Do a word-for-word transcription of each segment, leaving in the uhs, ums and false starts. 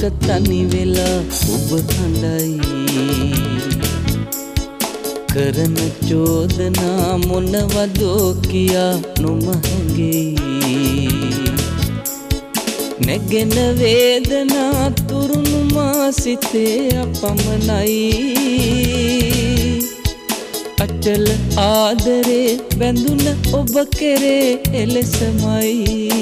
තනි වෙලා ඔබ හඬයි කරන චෝදනා මොනවදෝ කියා නොම හැඟෙයි නැගෙන වේදනා තුරුණු මා සිතේ අපමණයි අචල ආදරේ බැඳුන ඔබ කෙරේ එලෙසමයි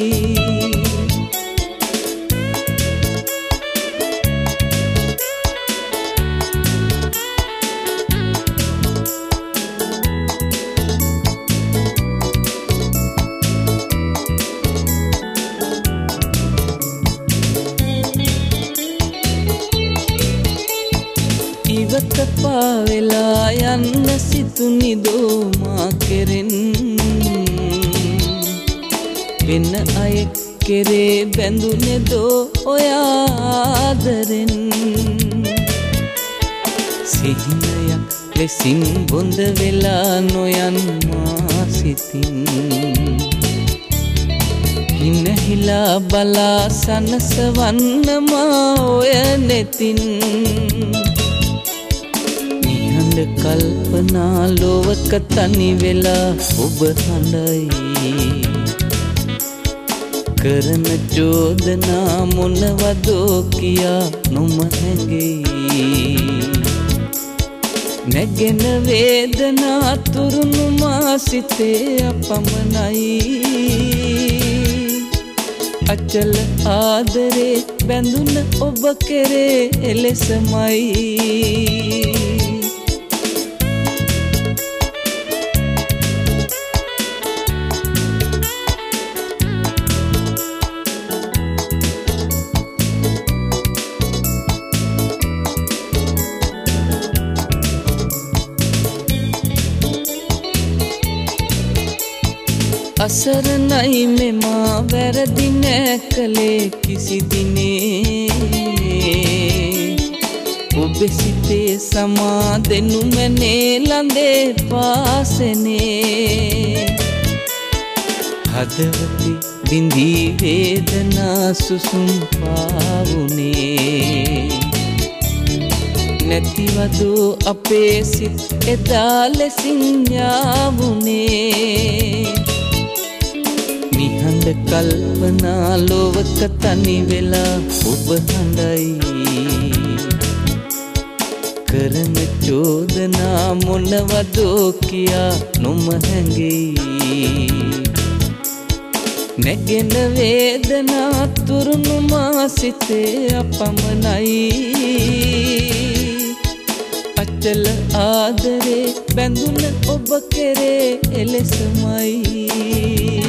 ඉවත පාවෙලා යන්න සිතුනිදෝ මා කෙරෙන් වෙන අයෙක් කෙරේ බැඳුනෙදෝ ඔයා ආදරෙන් සිහිනයක් ලෙසින් බොඳ වෙලා නොයන් මා සිතින් හිනහිලා බලා සනසවන්න මා ඔය නෙතින් කල්පනා ලෝවක තනි වෙලා ඔබ හඬයි කරන චෝදනා මොනවදෝ කියා නොම හැඟෙයි නැගෙන වේදනා තුරුණු මා සිතේ අපමණයි අචල ආදරේ බැඳුන ඔබ කෙරේ එලෙසමයි අසරණයි මෙමා වැරදි නෑ කලේ කිසි දිනේ ඔබ සිතේ සමා දෙනු මැනේ ළඳේ පාසනේ හදවති බිඳී වේදනා සුසුම් පාවුනේ නැතිවදෝ අපේ සිත් එදා ලෙසින් යාවුනේ නිහඬ කල්පනා ලෝවක තනි වෙලා ඔබ හඬයි කරන චෝදනා මොනවදෝ කියා නොම හැඟෙයි නැගෙන වේදනා තුරුණු මා සිතේ අපමණයි අචල ආදරේ බැඳුන ඔබ කෙරේ එලෙසමයි